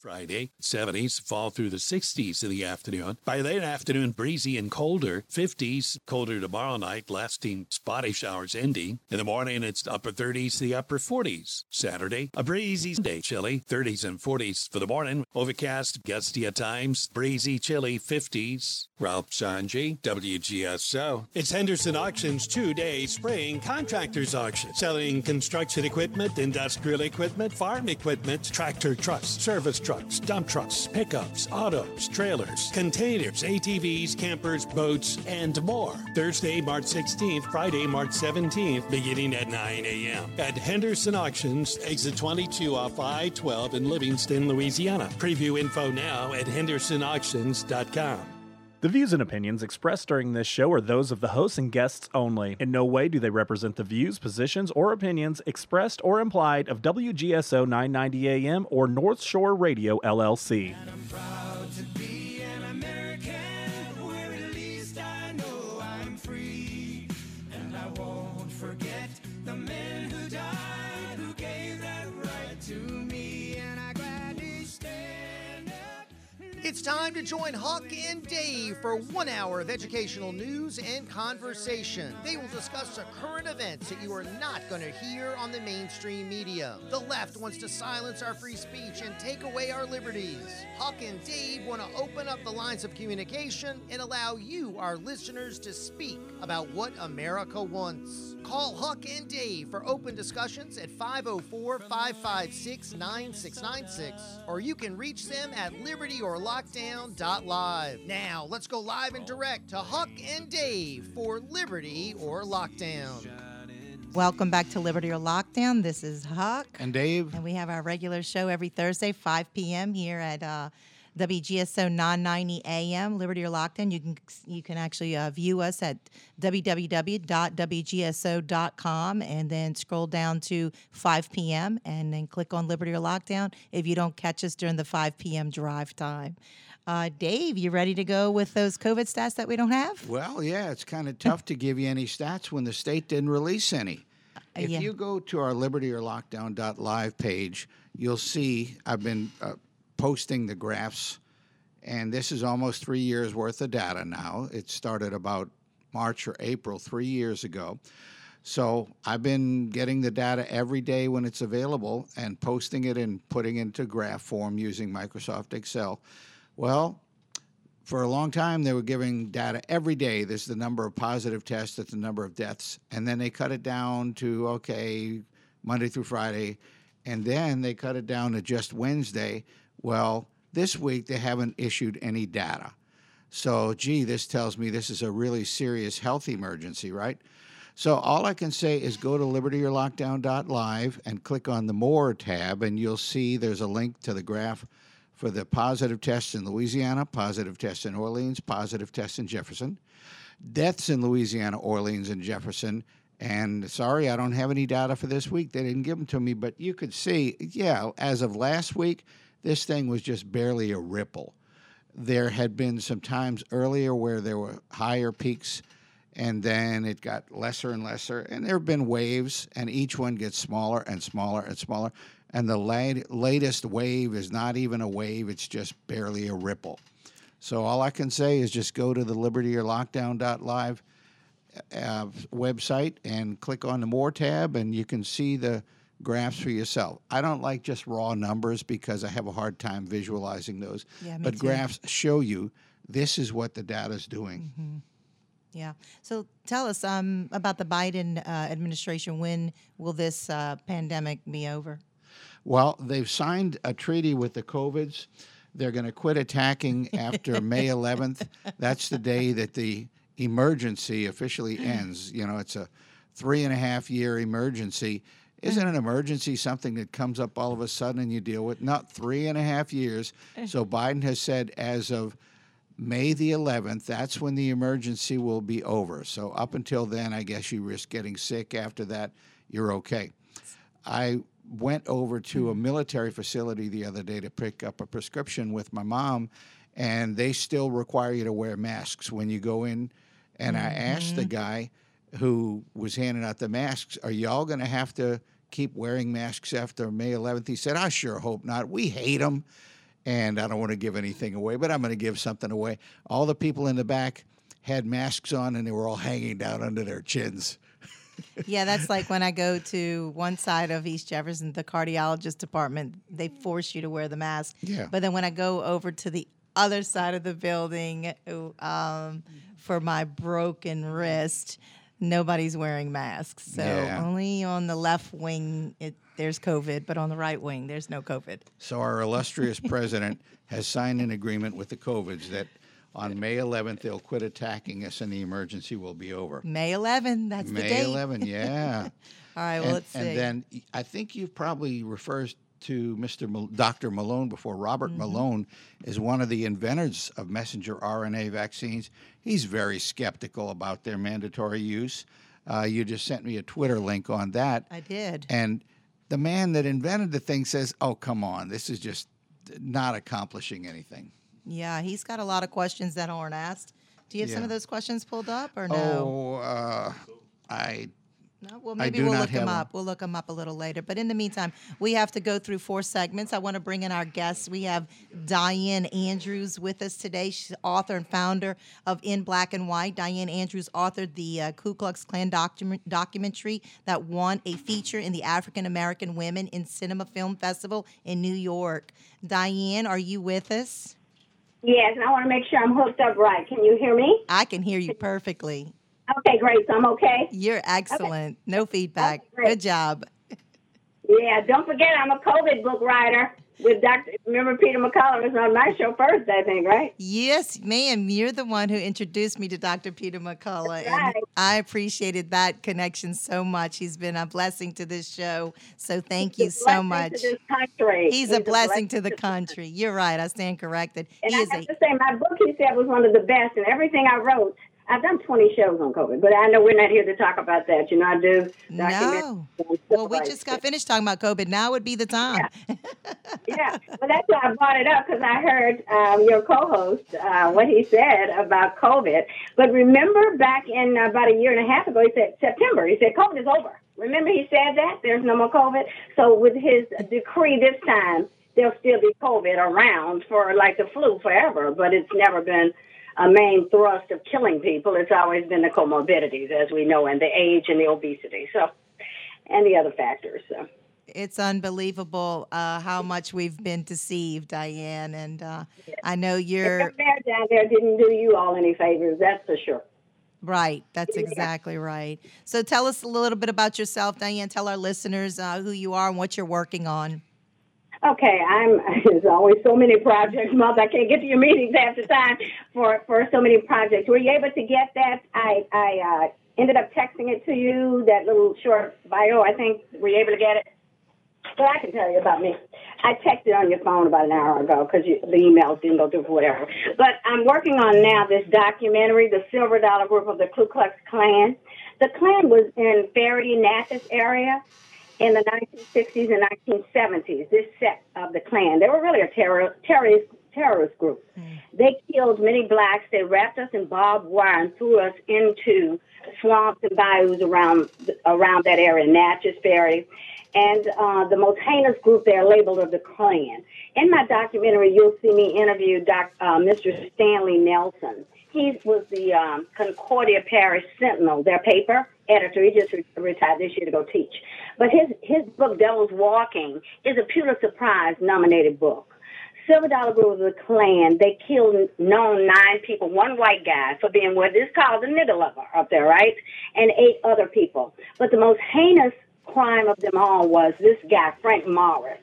Friday, 70s, fall through the 60s in the afternoon. By late afternoon, breezy and colder. 50s, colder tomorrow night, lasting spotty showers ending. In the morning, it's upper 30s to the upper 40s. Saturday, a breezy day, chilly, 30s and 40s for the morning. Overcast, gusty at times, breezy, chilly, 50s. Ralph Sanji, WGSO. It's Henderson Auctions 2-day spring contractors auction. Selling construction equipment, industrial equipment, farm equipment, tractor trucks, service trucks, dump trucks, pickups, autos, trailers, containers, ATVs, campers, boats, and more. Thursday, March 16th, Friday, March 17th, beginning at 9 a.m. at Henderson Auctions, exit 22 off I-12 in Livingston, Louisiana. Preview info now at hendersonauctions.com. The views and opinions expressed during this show are those of the hosts and guests only. In no way do they represent the views, positions, or opinions expressed or implied of WGSO 990 AM or North Shore Radio, LLC. And I'm proud to be an American, where at least I know I'm free. And I won't forget the men who died, who gave that right to me. And I gladly stand up. It's time to join Huck and Dave for 1 hour of educational news and conversation. They will discuss the current events that you are not going to hear on the mainstream media. The left wants to silence our free speech and take away our liberties. Huck and Dave want to open up the lines of communication and allow you, our listeners, to speak about what America wants. Call Huck and Dave for open discussions at 504-556-9696, or you can reach them at libertyorlockdown.live. Now, let's go live and direct to Huck and Dave for Liberty or Lockdown. Welcome back to Liberty or Lockdown. This is Huck. And Dave. And we have our regular show every Thursday, 5 p.m. here at WGSO 990 AM, Liberty or Lockdown. You can actually view us at www.wgso.com and then scroll down to 5 p.m. and then click on Liberty or Lockdown if you don't catch us during the 5 p.m. drive time. Dave, you ready to go with those COVID stats that we don't have? Well, yeah, it's kind of tough to give you any stats when the state didn't release any. If you go to our libertyorlockdown.live page, you'll see I've been posting the graphs, and this is almost 3 years worth of data now. It started about March or April 3 years ago. So I've been getting the data every day when it's available and posting it and putting it into graph form using Microsoft Excel. Well, for a long time, they were giving data every day. This is the number of positive tests, that's the number of deaths. And then they cut it down to, okay, Monday through Friday. And then they cut it down to just Wednesday. Well, this week, they haven't issued any data. So, gee, this tells me this is a really serious health emergency, right? So all I can say is go to libertyorlockdown.live and click on the More tab, and you'll see there's a link to the graph for the positive tests in Louisiana, positive tests in Orleans, positive tests in Jefferson, deaths in Louisiana, Orleans, and Jefferson. And sorry, I don't have any data for this week. They didn't give them to me, but you could see, yeah, as of last week, this thing was just barely a ripple. There had been some times earlier where there were higher peaks, and then it got lesser and lesser. And there have been waves, and each one gets smaller and smaller and smaller. And the latest wave is not even a wave, it's just barely a ripple. So all I can say is just go to the libertyorlockdown.live website and click on the More tab, and you can see the graphs for yourself. I don't like just raw numbers because I have a hard time visualizing those. Yeah, me but too. Graphs show you this is what the data's doing. Mm-hmm. Yeah. So tell us about the Biden administration. When will this pandemic be over? Well, they've signed a treaty with the COVIDs. They're going to quit attacking after May 11th. That's the day that the emergency officially ends. You know, it's a 3.5-year emergency. Isn't an emergency something that comes up all of a sudden and you deal with? Not 3.5 years. So Biden has said as of May the 11th, that's when the emergency will be over. So up until then, I guess you risk getting sick. After that, you're okay. I went over to a military facility the other day to pick up a prescription with my mom, and they still require you to wear masks when you go in. And I asked the guy who was handing out the masks, are y'all going to have to keep wearing masks after May 11th? He said, I sure hope not. We hate them. and I don't want to give anything away, but I'm going to give something away. All the people in the back had masks on, and they were all hanging down under their chins. Yeah, that's like when I go to one side of East Jefferson, the cardiologist department, they force you to wear the mask. Yeah. But then when I go over to the other side of the building for my broken wrist, nobody's wearing masks. So only on the left wing there's COVID, but on the right wing there's no COVID. So our illustrious president has signed an agreement with the COVIDs that on May 11th, they'll quit attacking us and the emergency will be over. May 11th, that's the date. May 11th, yeah. All right, well, let's see. And then I think you've probably referred to Dr. Malone before. Robert Malone is one of the inventors of messenger RNA vaccines. He's very skeptical about their mandatory use. You just sent me a Twitter link on that. I did. And the man that invented the thing says, oh, come on, this is just not accomplishing anything. Yeah, he's got a lot of questions that aren't asked. Do you have some of those questions pulled up or no? Oh, No? Well, maybe we'll look them up. We'll look them up a little later. But in the meantime, we have to go through 4 segments. I want to bring in our guests. We have Diane Andrews with us today. She's author and founder of In Black and White. Diane Andrews authored the Ku Klux Klan documentary that won a feature in the African American Women in Cinema Film Festival in New York. Diane, are you with us? Yes, and I want to make sure I'm hooked up right. Can you hear me? I can hear you perfectly. Okay, great. So I'm okay? You're excellent. Okay. No feedback. Okay, good job. Yeah, don't forget I'm a COVID book writer with remember Peter McCullough was on my show first, I think, right? Yes, ma'am. You're the one who introduced me to Dr. Peter McCullough. That's right. And I appreciated that connection so much. He's been a blessing to this show. So thank you so much. To this country. He's a blessing to the country. You're right. I stand corrected. And I have to say, my book, he said, was one of the best, and everything I wrote, I've done 20 shows on COVID, but I know we're not here to talk about that. You know, I do No. Well, we just got finished talking about COVID. Now would be the time. Yeah. Well, that's why I brought it up, because I heard your co-host, what he said about COVID. But remember back in about a year and a half ago, he said September, he said COVID is over. Remember he said that? There's no more COVID. So with his decree this time, there'll still be COVID around for like the flu forever, but it's never been a main thrust of killing people. It's always been the comorbidities, as we know, and the age and the obesity, so, and the other factors. So it's unbelievable how much we've been deceived, Diane, and I know you're down there didn't do you all any favors. That's for sure. Right. That's exactly right. So tell us a little bit about yourself, Diane. Tell our listeners who you are and what you're working on. Okay, there's always so many projects, Mother. I can't get to your meetings half the time for so many projects. Were you able to get that? I ended up texting it to you, that little short bio, I think. Were you able to get it? Well, I can tell you about me. I texted on your phone about an hour ago because the emails didn't go through for whatever. But I'm working on now this documentary, The Silver Dollar Group of the Ku Klux Klan. The Klan was in Faraday, Natchez area in the 1960s and 1970s, this set of the Klan. They were really a terrorist group. They killed many blacks. They wrapped us in barbed wire and threw us into swamps and bayous around that area, Natchez, Faraday. And the most heinous group they are labeled are the Klan. In my documentary, you'll see me interview Mr. Stanley Nelson. He was the Concordia Parish Sentinel, their paper editor. He just retired this year to go teach. But his book, Devil's Walking, is a Pulitzer Prize-nominated book. Silver Dollar Group of the Klan, they killed 9 people, 1 white guy for being what is called a nigger lover up there, right? And 8 other people. But the most heinous crime of them all was this guy, Frank Morris.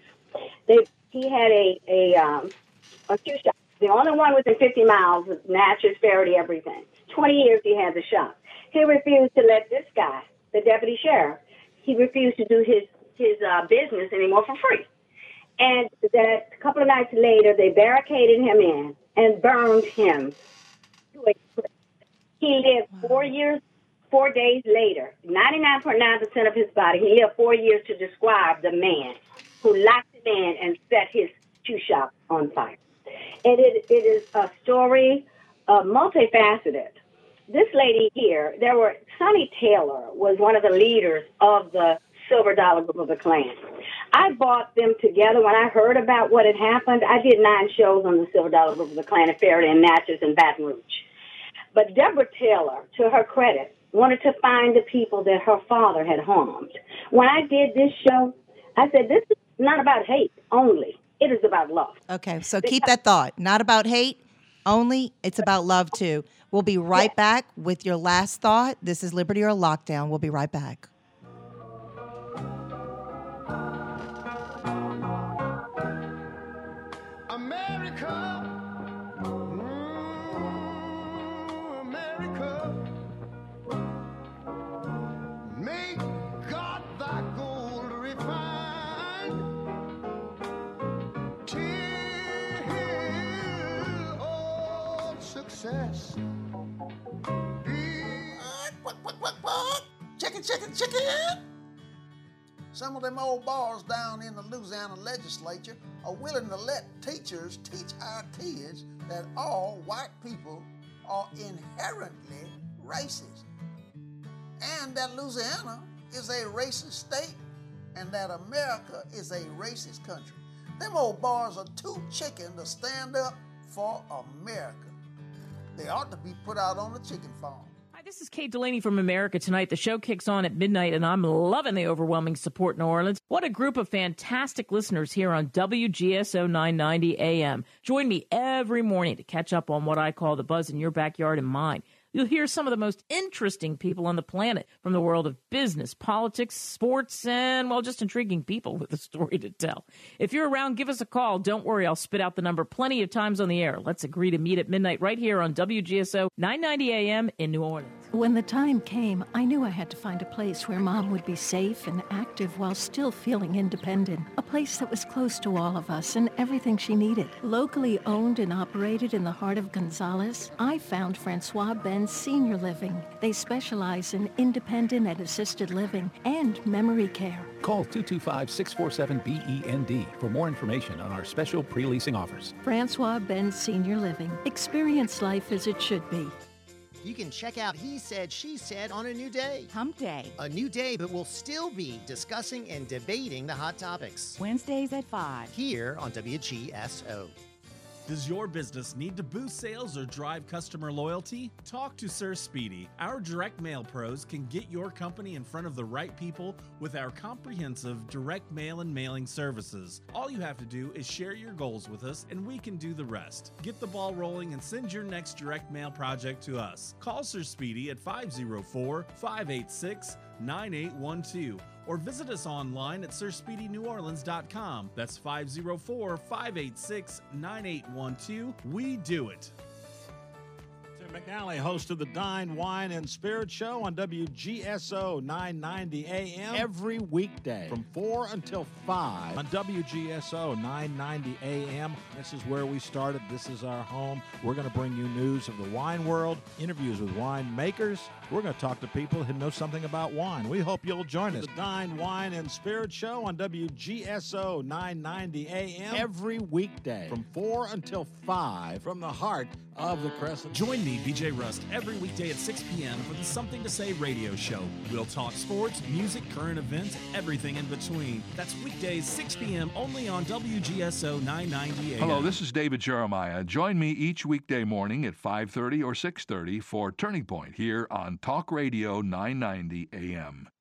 He had a shoe shop. The only one within 50 miles of Natchez, Faraday, everything. 20 years he had the shop. He refused to let this guy, the deputy sheriff, he refused to do his business anymore for free. And that a couple of nights later, they barricaded him in and burned him to a crisp. He lived 4 days later, 99.9% of his body. He lived 4 years to describe the man who locked him in and set his shoe shop on fire. And it is a story multifaceted. This lady here, Sonny Taylor was one of the leaders of the Silver Dollar Group of the Klan. I bought them together. When I heard about what had happened, I did 9 shows on the Silver Dollar River, the Clan Ferry, and Natchez and Baton Rouge. But Deborah Taylor, to her credit, wanted to find the people that her father had harmed. When I did this show, I said, this is not about hate only. It is about love. Okay, so keep that thought. Not about hate only. It's about love, too. We'll be right back with your last thought. This is Liberty or Lockdown. We'll be right back. America, America, make God thy gold refined, till all success be. What? Chicken. Some of them old bars down in the Louisiana legislature are willing to let teachers teach our kids that all white people are inherently racist, and that Louisiana is a racist state, and that America is a racist country. Them old bars are too chicken to stand up for America. They ought to be put out on the chicken farm. Hi, this is Kate Delaney from America Tonight. The show kicks on at midnight, and I'm loving the overwhelming support in New Orleans. What a group of fantastic listeners here on WGSO 990 AM. Join me every morning to catch up on what I call the buzz in your backyard and mine. You'll hear some of the most interesting people on the planet from the world of business, politics, sports, and, well, just intriguing people with a story to tell. If you're around, give us a call. Don't worry, I'll spit out the number plenty of times on the air. Let's agree to meet at midnight right here on WGSO 990 AM in New Orleans. When the time came, I knew I had to find a place where Mom would be safe and active while still feeling independent. A place that was close to all of us and everything she needed. Locally owned and operated in the heart of Gonzales, I found Francois Benz Senior Living. They specialize in independent and assisted living and memory care. Call 225-647-BEND for more information on our special pre-leasing offers. Francois Benz Senior Living. Experience life as it should be. You can check out He Said, She Said on a new day. Hump Day. A new day, but we'll still be discussing and debating the hot topics. Wednesdays at 5. Here on WGSO. Does your business need to boost sales or drive customer loyalty? Talk to Sir Speedy. Our direct mail pros can get your company in front of the right people with our comprehensive direct mail and mailing services. All you have to do is share your goals with us and we can do the rest. Get the ball rolling and send your next direct mail project to us. Call Sir Speedy at 504-586-9812 or visit us online at SirSpeedyNewOrleans.com. That's 504-586-9812. We do it. Tim McNally, host of the Dine, Wine, and Spirit Show on WGSO 990 AM. Every weekday from 4 until 5 on WGSO 990 AM. This is where we started. This is our home. We're going to bring you news of the wine world, interviews with wine makers. We're going to talk to people who know something about wine. We hope you'll join us. The Dine, Wine, and Spirit Show on WGSO 990 AM. Every weekday from 4 until 5 from the heart of the Crescent. Join me, BJ Rust, every weekday at 6 p.m. for the Something to Say radio show. We'll talk sports, music, current events, everything in between. That's weekdays, 6 p.m. only on WGSO 990 AM. Hello, this is David Jeremiah. Join me each weekday morning at 5:30 or 6:30 for Turning Point here on Talk Radio 990 AM.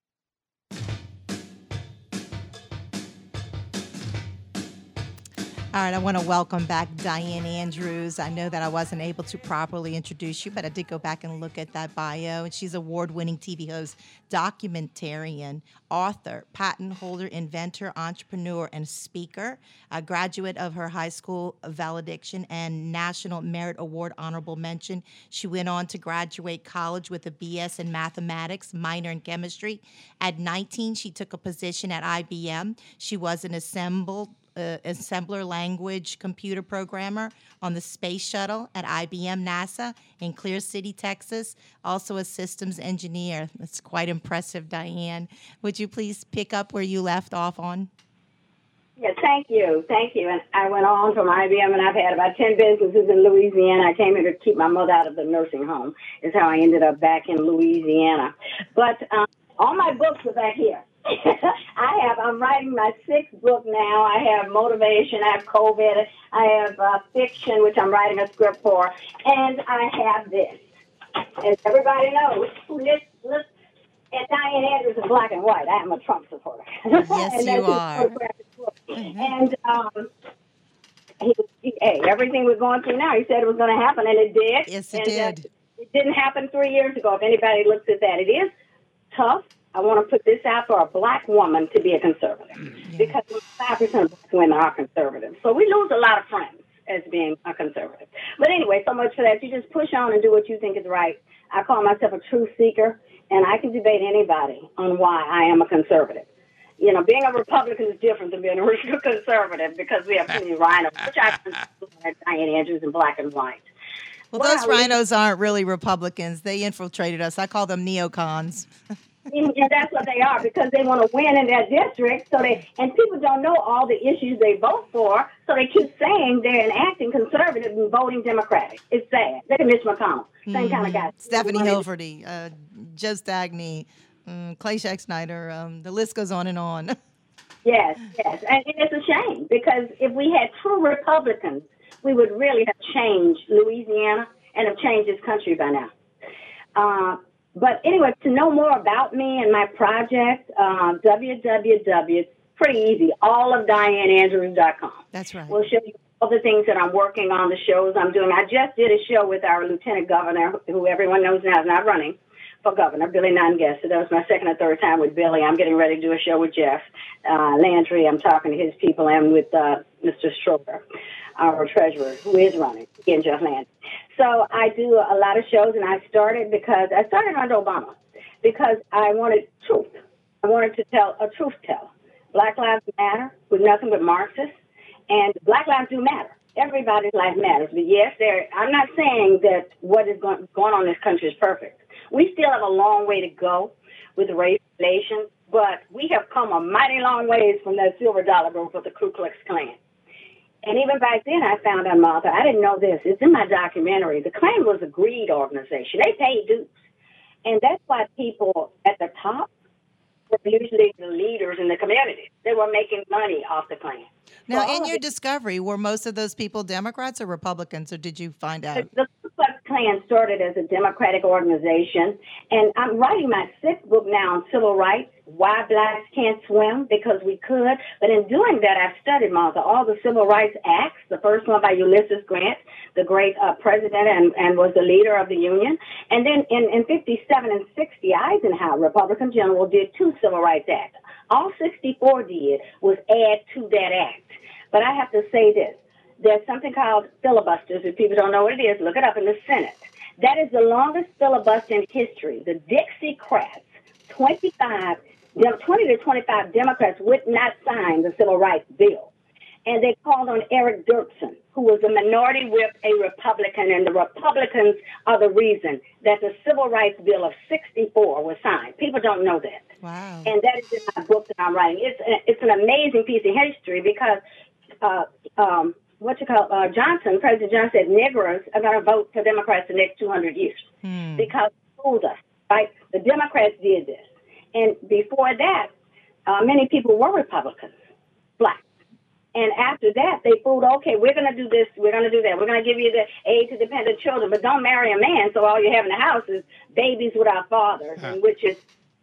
All right, I want to welcome back Diane Andrews. I know that I wasn't able to properly introduce you, but I did go back and look at that bio. And she's award-winning TV host, documentarian, author, patent holder, inventor, entrepreneur, and speaker. A graduate of her high school valediction and National Merit Award honorable mention. She went on to graduate college with a BS in mathematics, minor in chemistry. At 19, she took a position at IBM. She was an assembler language computer programmer on the space shuttle at IBM NASA in Clear City, Texas. Also a systems engineer. That's quite impressive, Diane. Would you please pick up where you left off on? Yes, thank you. And I went on from IBM, and I've had about 10 businesses in Louisiana. I came here to keep my mother out of the nursing home. Is how I ended up back in Louisiana. But all my books are back here. I'm writing my 6th book now. I have motivation, I have COVID, I have fiction, which I'm writing a script for, and I have this. As everybody knows, look at Diane Andrews in black and white. I am a Trump supporter. Yes, and you are. And hey, everything we're going through now, he said it was going to happen, and it did. Yes, it did. It didn't happen 3 years ago, if anybody looks at that. It is tough. I want to put this out for a black woman to be a conservative, because 5% of black women are conservative. So we lose a lot of friends as being a conservative. But anyway, so much for that. You just push on and do what you think is right. I call myself a truth seeker, and I can debate anybody on why I am a conservative. You know, being a Republican is different than being a real conservative, because we have too many rhinos, which I consider Diane Andrews in black and white. Well, those rhinos aren't really Republicans. They infiltrated us. I call them neocons. And that's what they are, because they want to win in their district. And people don't know all the issues they vote for, so they keep saying they're enacting conservative and voting Democratic. It's sad. Look at Mitch McConnell, same kind of guy. Stephanie Hilferty, Joe Stagney, Clay Snyder. The list goes on and on. Yes. And it's a shame, because if we had true Republicans, we would really have changed Louisiana and have changed this country by now. But anyway, to know more about me and my project, it's pretty easy, allofdianeandrews.com. That's right. We'll show you all the things that I'm working on, the shows I'm doing. I just did a show with our lieutenant governor, who everyone knows now is not running for governor, Billy Nunn-Guest. So that was my second or third time with Billy. I'm getting ready to do a show with Jeff Landry. I'm talking to his people, and with Mr. Stroker, our treasurer, who is running, again, Jeff Landry. So I do a lot of shows, and I started under Obama, because I wanted truth. I wanted to tell a truth tell. Black lives matter, with nothing but Marxists, and black lives do matter. Everybody's life matters. But yes, I'm not saying that what is going on in this country is perfect. We still have a long way to go with race relations, but we have come a mighty long ways from that silver dollar bill for the Ku Klux Klan. And even back then, I found out, Martha, I didn't know this. It's in my documentary. The Klan was a greed organization. They paid dues. And that's why people at the top were usually the leaders in the community. They were making money off the Klan. Now, in your discovery, were most of those people Democrats or Republicans, or did you find out? The Ku Klux Klan started as a Democratic organization, and I'm writing my 6th book now on civil rights, why blacks can't swim, because we could. But in doing that, I've studied, Martha, all the civil rights acts, the first one by Ulysses Grant, the great president, and was the leader of the Union. And then in 57 and 60, Eisenhower, Republican general, did 2 civil rights acts. All 64 did was add to that act. But I have to say this. There's something called filibusters. If people don't know what it is, look it up in the Senate. That is the longest filibuster in history. The Dixiecrats, 20 to 25 Democrats would not sign the Civil Rights Bill. And they called on Eric Dirksen, who was a minority whip, a Republican, and the Republicans are the reason that the Civil Rights Bill of 64 was signed. People don't know that. Wow. And that is in my book that I'm writing. It's an amazing piece of history, because President Johnson said Negroes are going to vote for Democrats the next 200 years because they fooled us, right? The Democrats did this. And before that, many people were Republicans, black. And after that, they fooled, okay, we're going to do this, we're going to do that. We're going to give you the aid to dependent children, but don't marry a man, so all you have in the house is babies without fathers, which is,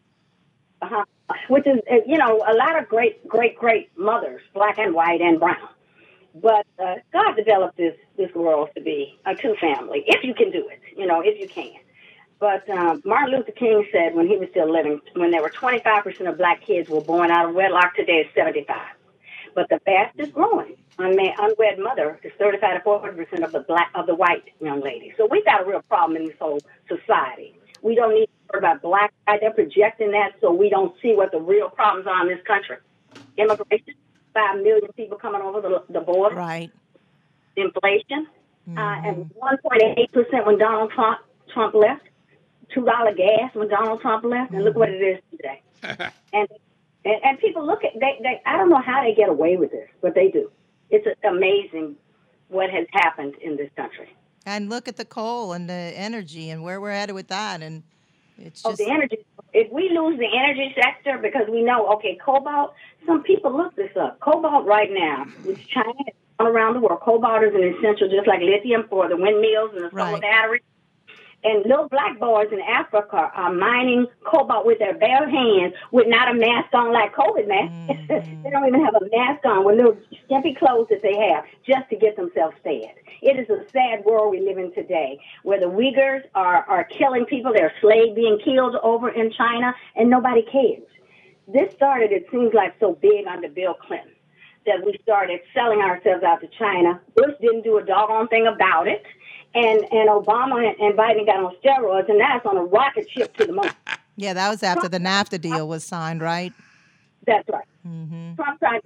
a lot of great mothers, black and white and brown. But God developed this world to be a two-family, if you can do it, if you can. But Martin Luther King said when he was still living, when there were 25% of black kids were born out of wedlock, today it's 75. But the fastest growing unwed mother is 35 to 40% of the white young ladies. So we've got a real problem in this whole society. We don't need to worry about black. They're projecting that so we don't see what the real problems are in this country. Immigration, 5 million people coming over the border. Right. Inflation, and 1.8% when Donald Trump left. $2 gas when Donald Trump left, and look what it is today. And people look at they. I don't know how they get away with this, but they do. It's amazing what has happened in this country. And look at the coal and the energy and where we're at with that, and it's just the energy. if we lose the energy sector because we know, okay, cobalt, some people look this up. Cobalt right now, which China is all around the world, cobalt is an essential just like lithium for the windmills and the solar batteries. And little black boys in Africa are mining cobalt with their bare hands with not a mask on like COVID mask. They don't even have a mask on with little skimpy clothes that they have just to get themselves fed. It is a sad world we live in today where the Uyghurs are killing people. They're slaves being killed over in China, and nobody cares. This started, it seems like, so big under Bill Clinton that we started selling ourselves out to China. Bush didn't do a doggone thing about it. And Obama and Biden got on steroids, and now it's on a rocket ship to the moon. Yeah, that was after the NAFTA deal was signed, right? That's right. Trump tried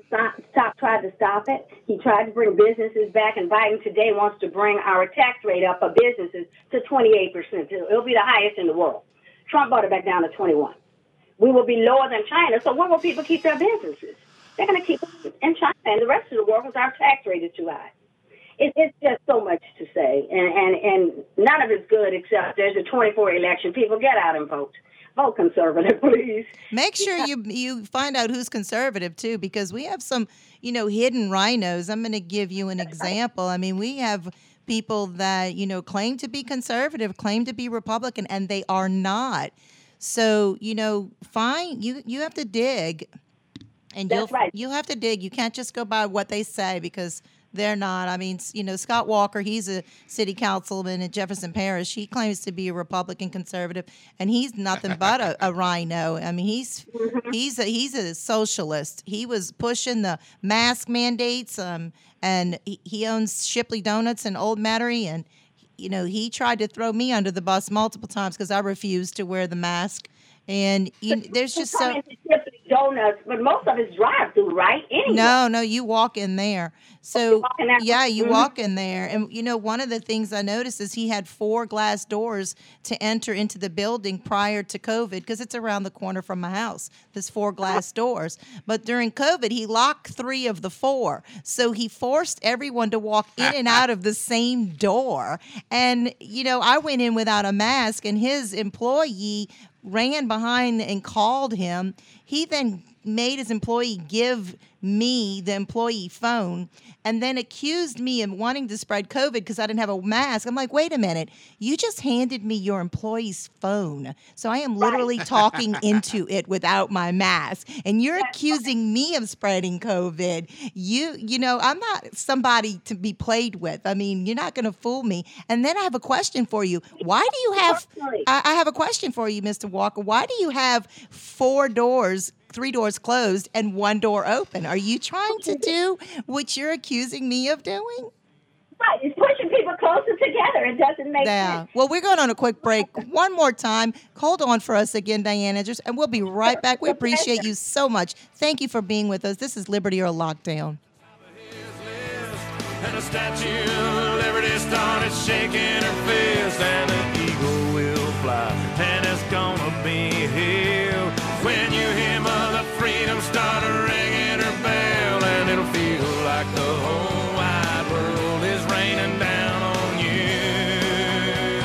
to stop it. He tried to bring businesses back, and Biden today wants to bring our tax rate up for businesses to 28%. It'll be the highest in the world. Trump brought it back down to 21%. We will be lower than China, so where will people keep their businesses? They're going to keep it in China and the rest of the world because our tax rate is too high. It's just so much to say, and none of it's good except there's a 24 election. People get out and vote. Vote conservative, please. Make sure you find out who's conservative, too, because we have some, hidden rhinos. I'm going to give you an example. I mean, we have people that, claim to be conservative, claim to be Republican, and they are not. So, you have to dig. And you'll have to dig. You can't just go by what they say because they're not. I mean, Scott Walker, he's a city councilman in Jefferson Parish. He claims to be a Republican conservative, and he's nothing but a rhino. I mean, he's a socialist. He was pushing the mask mandates, and he owns Shipley Donuts in Old Metairie, and he tried to throw me under the bus multiple times because I refused to wear the mask. And there's just so. Donuts, but most of it's drive-through, right? Anyway. No, you walk in there. So you walk in there, and one of the things I noticed is he had 4 glass doors to enter into the building prior to COVID because it's around the corner from my house. There's 4 glass doors, but during COVID he locked 3 of the 4, so he forced everyone to walk in and out of the same door. And I went in without a mask, and his employee ran behind and called him. He then made his employee give me the employee phone and then accused me of wanting to spread COVID because I didn't have a mask. I'm like, wait a minute. You just handed me your employee's phone. So I am literally talking into it without my mask. And you're accusing me of spreading COVID. I'm not somebody to be played with. I mean, you're not going to fool me. And then I have a question for you. Why do you have, I have a question for you, Mr. Walker. Why do you have 4 doors, 3 doors closed and 1 door open? Are you trying to do what you're accusing me of doing? Right, it's pushing people closer together. It doesn't make sense. Well, we're going on a quick break. One more time. Hold on for us again, Diana, and we'll be right back. We appreciate you so much. Thank you for being with us. This is Liberty or Lockdown. And the Statue of Liberty started shaking her fist, and the eagle will fly, and it's gonna be here when you hear Mother Freedom start ringing her bell, and it'll feel like the whole wide world is raining down on you.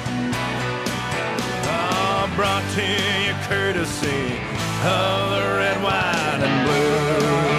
Brought to you courtesy of the red, white, and blue.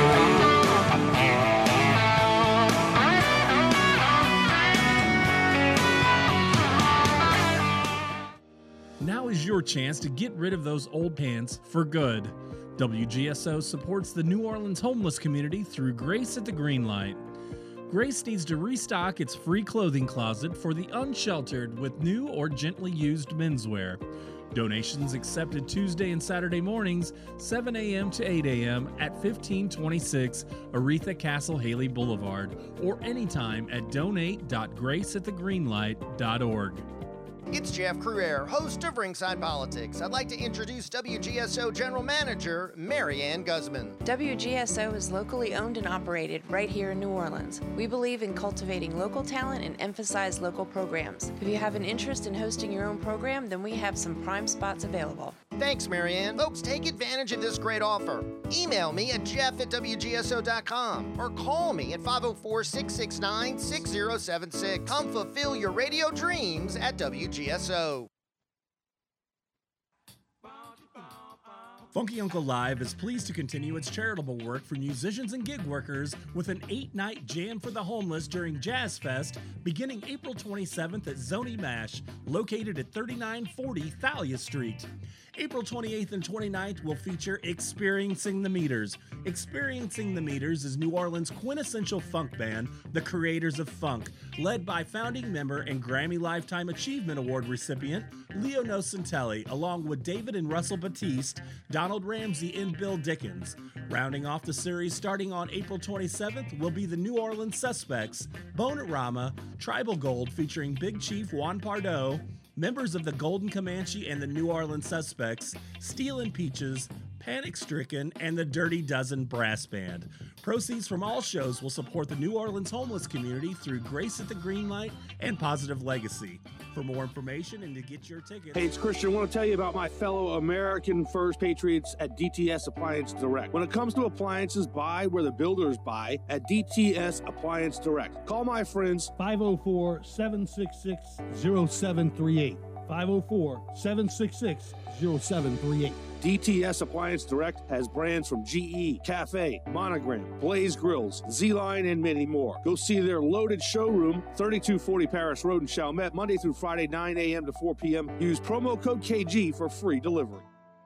Now is your chance to get rid of those old pants for good. WGSO supports the New Orleans homeless community through Grace at the Greenlight. Grace needs to restock its free clothing closet for the unsheltered with new or gently used menswear. Donations accepted Tuesday and Saturday mornings, 7 a.m. to 8 a.m. at 1526 Aretha Castle Haley Boulevard, or anytime at donate.graceatthegreenlight.org. It's Jeff Cruer, host of Ringside Politics. I'd like to introduce WGSO General Manager Marianne Guzman. WGSO is locally owned and operated right here in New Orleans. We believe in cultivating local talent and emphasize local programs. If you have an interest in hosting your own program, then we have some prime spots available. Thanks, Marianne. Folks, take advantage of this great offer. Email me at jeff@wgso.com or call me at 504-669-6076. Come fulfill your radio dreams at WGSO. Funky Uncle Live is pleased to continue its charitable work for musicians and gig workers with an 8-night jam for the homeless during Jazz Fest beginning April 27th at Zony Mash, located at 3940 Thalia Street. April 28th and 29th will feature Experiencing the Meters. Experiencing the Meters is New Orleans' quintessential funk band, the Creators of Funk, led by founding member and Grammy Lifetime Achievement Award recipient Leo Nocentelli, along with David and Russell Batiste, Donald Ramsey, and Bill Dickens. Rounding off the series starting on April 27th will be the New Orleans Suspects, Bonarama, Tribal Gold featuring Big Chief Juan Pardo, members of the Golden Comanche and the New Orleans Suspects, Steel and Peaches, Panic Stricken, and the Dirty Dozen Brass Band. Proceeds from all shows will support the New Orleans homeless community through Grace at the Greenlight and Positive Legacy. For more information and to get your tickets... Hey, it's Christian. I want to tell you about my fellow American First Patriots at DTS Appliance Direct. When it comes to appliances, buy where the builders buy at DTS Appliance Direct. Call my friends 504-766-0738. 504-766-0738. DTS Appliance Direct has brands from GE, Cafe, Monogram, Blaze Grills, Z-Line, and many more. Go see their loaded showroom, 3240 Paris Road in Chalmette, Monday through Friday, 9 a.m. to 4 p.m. Use promo code KG for free delivery.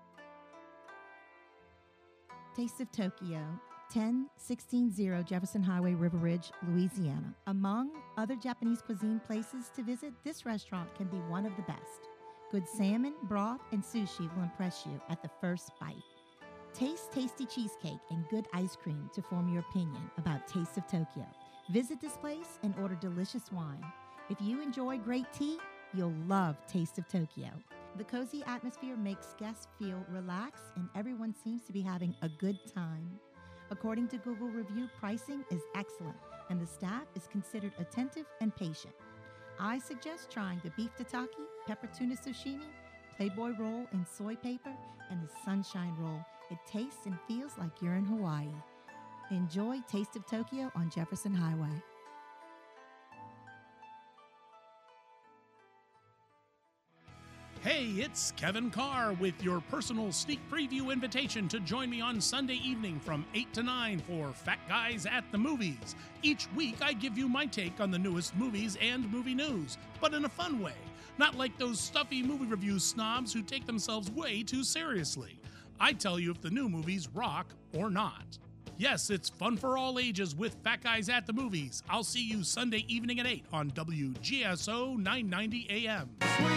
Taste of Tokyo, 10160 Jefferson Highway, River Ridge, Louisiana. Among other Japanese cuisine places to visit, this restaurant can be one of the best. Good salmon, broth, and sushi will impress you at the first bite. Taste tasty cheesecake and good ice cream to form your opinion about Taste of Tokyo. Visit this place and order delicious wine. If you enjoy great tea, you'll love Taste of Tokyo. The cozy atmosphere makes guests feel relaxed and everyone seems to be having a good time. According to Google review, pricing is excellent and the staff is considered attentive and patient. I suggest trying the beef tataki, pepper tuna sashimi, Playboy roll in soy paper, and the sunshine roll. It tastes and feels like you're in Hawaii. Enjoy Taste of Tokyo on Jefferson Highway. Hey, it's Kevin Carr with your personal sneak preview invitation to join me on Sunday evening from 8 to 9 for Fat Guys at the Movies. Each week, I give you my take on the newest movies and movie news, but in a fun way. Not like those stuffy movie review snobs who take themselves way too seriously. I tell you if the new movies rock or not. Yes, it's fun for all ages with Fat Guys at the Movies. I'll see you Sunday evening at 8 on WGSO 990 AM.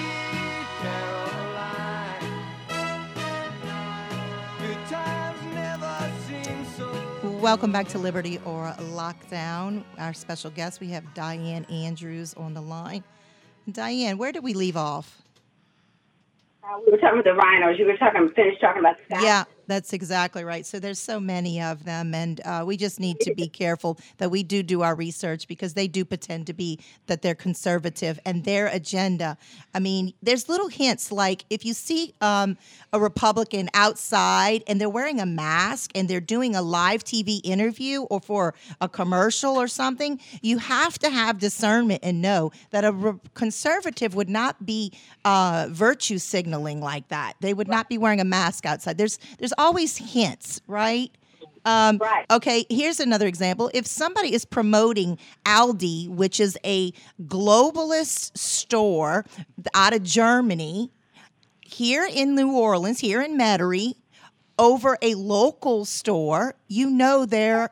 Welcome back to Liberty or Lockdown. Our special guest, we have Diane Andrews on the line. Diane, where did we leave off? We were talking about the rhinos. You were finished talking about Scott. Yeah, that's exactly right. So there's so many of them, and we just need to be careful that we do our research because they do pretend to be that they're conservative and their agenda. I mean, there's little hints like if you see a Republican outside and they're wearing a mask and they're doing a live TV interview or for a commercial or something, you have to have discernment and know that a conservative would not be virtue signaling like that. They would not be wearing a mask outside. There's always hints, right? Right. Okay, here's another example. If somebody is promoting Aldi, which is a globalist store out of Germany, here in New Orleans, here in Metairie, over a local store, you know they're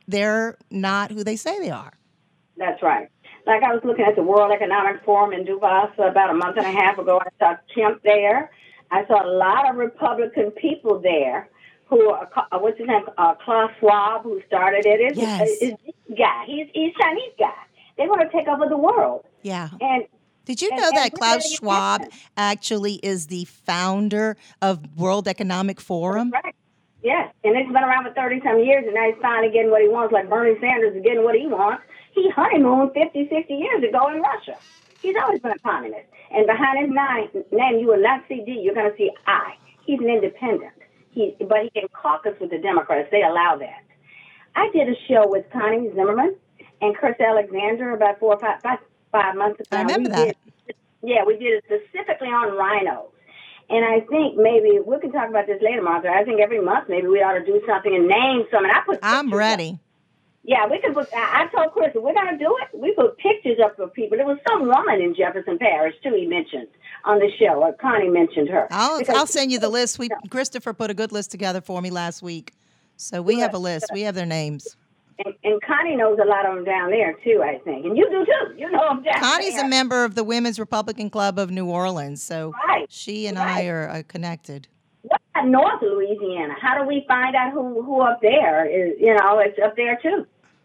not who they say they are. That's right. Like I was looking at the World Economic Forum in Davos about a month and a half ago. I saw Kemp there. I saw a lot of Republican people there who are, what's his name, Klaus Schwab, who started it. Yes. Is this guy. He's a Chinese guy. They want to take over the world. Yeah. And did you know that Klaus Schwab actually is the founder of World Economic Forum? Right. Yes, and it's been around for 30-some years, and now he's finally getting what he wants, like Bernie Sanders is getting what he wants. He honeymooned 50, 60 years ago in Russia. He's always been a communist. And behind his name, you will not see D, you're going to see I. He's an independent. But he can caucus with the Democrats. They allow that. I did a show with Connie Zimmerman and Chris Alexander about 4 or 5 months ago. I remember that. We did it specifically on rhinos. And I think maybe we can talk about this later, Martha. I think every month maybe we ought to do something and name some. And I'm ready. Yeah, we can put. I told Chris, we're going to do it. We put pictures up for people. There was some woman in Jefferson Parish too. He mentioned on the show, or Connie mentioned her. I'll send you the list. Christopher put a good list together for me last week, so we have a list. We have their names. And Connie knows a lot of them down there too, I think, and you do too. You know them down Connie's there. a member of the Women's Republican Club of New Orleans, so she and I are connected. What about North Louisiana? How do we find out who up there is? You know, it's up there too.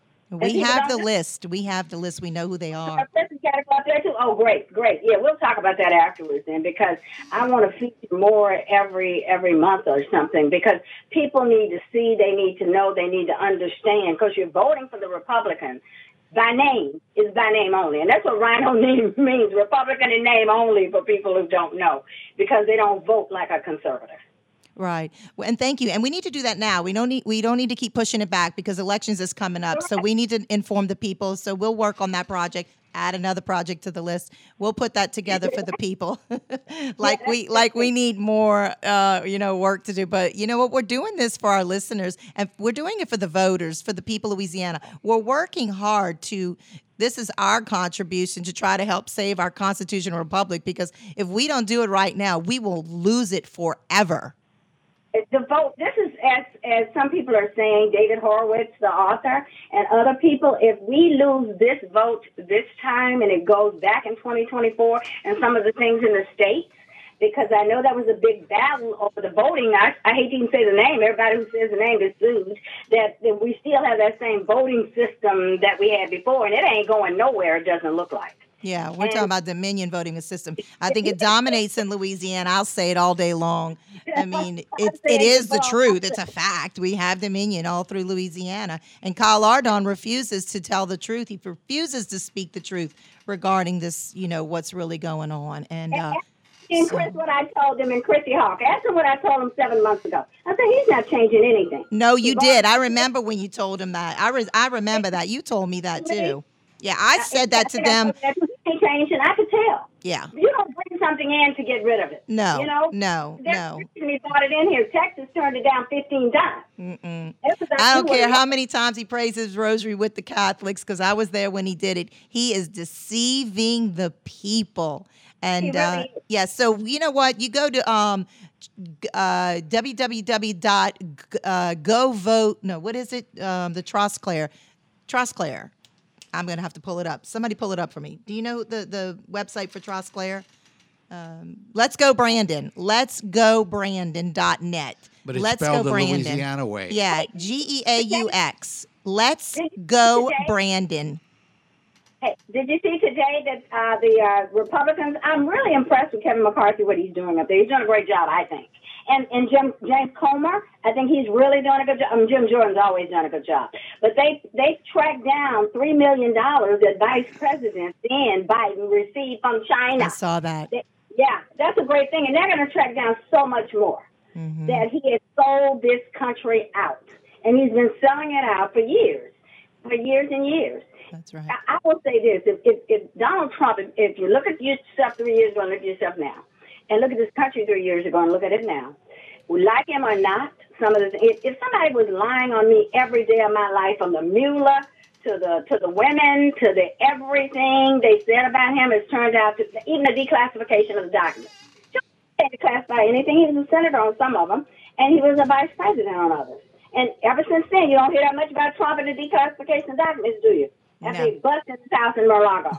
We have the list. We have the list. We know who they are. Person's got to go up there too. Oh, great. Yeah, we'll talk about that afterwards then, because I want to feature more every month or something, because people need to see, they need to know, they need to understand, because you're voting for the Republican. By name is by name only, and that's what Rhino name means, Republican in name only, for people who don't know, because they don't vote like a conservative. Right. And thank you. And we need to do that now. We don't need to keep pushing it back, because elections is coming up. So we need to inform the people. So we'll work on that project. Add another project to the list. We'll put that together for the people. like we need more work to do. But you know what? We're doing this for our listeners, and we're doing it for the voters, for the people of Louisiana. We're working hard to. This is our contribution to try to help save our constitutional republic, because if we don't do it right now, we will lose it forever. The vote, this is, as some people are saying, David Horowitz, the author, and other people, if we lose this vote this time and it goes back in 2024 and some of the things in the states, because I know that was a big battle over the voting. I hate to even say the name. Everybody who says the name is sued. That we still have that same voting system that we had before, and it ain't going nowhere, it doesn't look like. Yeah, we're talking about Dominion voting system. I think it dominates in Louisiana. I'll say it all day long. I mean, it is the truth. It's a fact. We have Dominion all through Louisiana. And Kyle Ardon refuses to tell the truth. He refuses to speak the truth regarding this, what's really going on. And Chris, what I told him, and Chrissy Hawk, ask him what I told him 7 months ago. I said, he's not changing anything. No, you did. I remember when you told him that. I remember that. You told me that, too. Yeah, I said that to them. He changed, and I could tell. Yeah. You don't bring something in to get rid of it. No. No. No. He brought it in here. Texas turned it down 15 times. I don't care how many times he prays his rosary with the Catholics, because I was there when he did it. He is deceiving the people. And so you know what? You go to www.govote. No, what is it? The Trosclair. I'm going to have to pull it up. Somebody pull it up for me. Do you know the website for Trosclair? Let's Go Brandon. Let'sGoBrandon.net. But it's Let's spelled Go the Brandon. Louisiana way. Yeah, GEAUX. Let's Go Brandon. Hey, did you see today that the Republicans, I'm really impressed with Kevin McCarthy, what he's doing up there. He's doing a great job, I think. And James Comer, I think he's really doing a good job. Jim Jordan's always done a good job. But they tracked down $3 million that Vice President then Biden received from China. I saw that. Yeah, that's a great thing. And they're going to track down so much more. Mm-hmm. That he has sold this country out. And he's been selling it out for years and years. That's right. I will say this. If Donald Trump, if you look at yourself 3 years ago and look at yourself now, and look at this country 3 years ago and look at it now, we like him or not, if somebody was lying on me every day of my life, from the Mueller to the women to the everything they said about him, has turned out to even the declassification of the documents. He didn't declassify anything. He was a senator on some of them, and he was a vice president on others. And ever since then, you don't hear that much about Trump and the declassification of documents, do you? After he busted his house in Mar-a-Lago.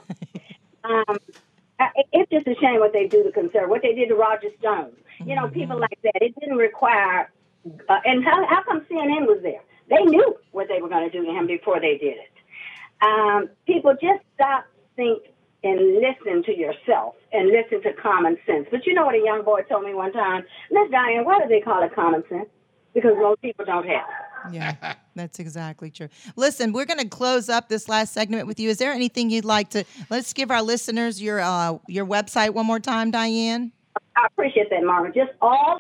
It's just a shame what they do to conservatives, what they did to Roger Stone. You know, people like that. It didn't require, and how come CNN was there? They knew what they were going to do to him before they did it. People just stop, think, and listen to yourself and listen to common sense. But you know what a young boy told me one time? Miss Diane, why do they call it common sense? Because most people don't have it. Yeah, that's exactly true. Listen, we're going to close up this last segment with you. Is there anything you'd like to? Let's give our listeners your website one more time, Diane. I appreciate that, Margaret. Just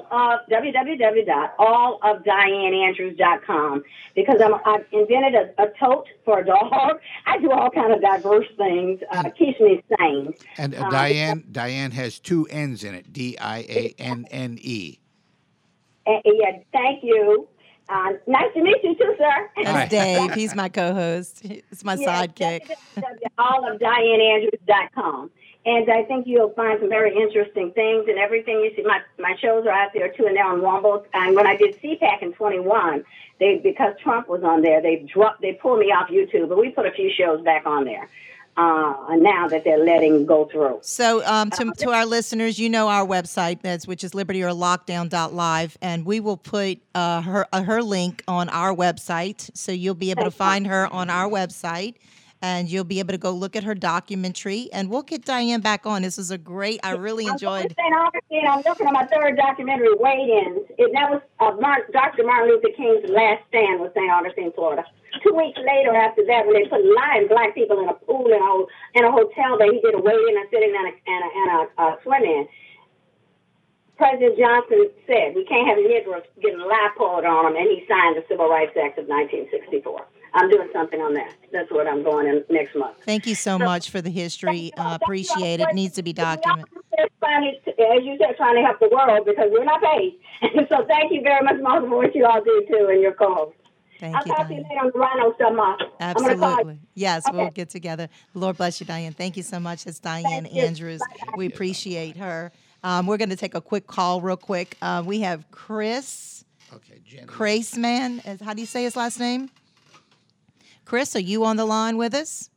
www.allofdianeandrews.com, because I've invented a tote for a dog. I do all kind of diverse things. Keeps me sane. And Diane has two N's in it, Dianne. Yeah, thank you. Nice to meet you too, sir. That's Dave. He's my co-host. It's my sidekick. allofdianeandrews.com. And I think you'll find some very interesting things and everything. You see, my shows are out there too, and they're on Womble. And when I did CPAC in 21, because Trump was on there, they pulled me off YouTube, but we put a few shows back on there. Now that they're letting go through. So to our listeners, you know our website, which is libertyorlockdown.live, and we will put her link on our website, so you'll be able to find her on our website, and you'll be able to go look at her documentary, and we'll get Diane back on. This was I really enjoyed. St. Augustine, I'm looking at my third documentary, Wade-Ins. That was Dr. Martin Luther King's last stand was St. Augustine, Florida. 2 weeks later after that, when they put live black people in a pool in a hotel that he did a wade-in, a sitting, and a swim-in, President Johnson said, we can't have Negroes getting lie poured on them, and he signed the Civil Rights Act of 1964. I'm doing something on that. That's what I'm going in next month. Thank you so much for the history. Appreciate it. Needs to be documented. As you said, trying to help the world because we're not paid. So thank you very much, Martha, for what you all do, too, and your co-host. I'll talk to you later on the Rhino stuff, Absolutely. Yes, we'll get together. Lord bless you, Diane. Thank you so much. It's Diane Andrews. We appreciate her. We're going to take a quick call real quick. We have Chris. Okay, Jenny. Kraceman. How do you say his last name? Chris, are you on the line with us?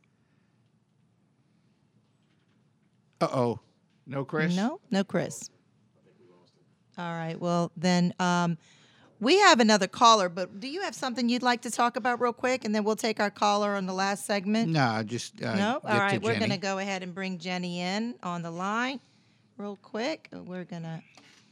Uh-oh. No Chris? No Chris. All right. Well, then we have another caller, but do you have something you'd like to talk about real quick, and then we'll take our caller on the last segment? No, just no. All right, we're going to go ahead and bring Jenny in on the line real quick. We're going to.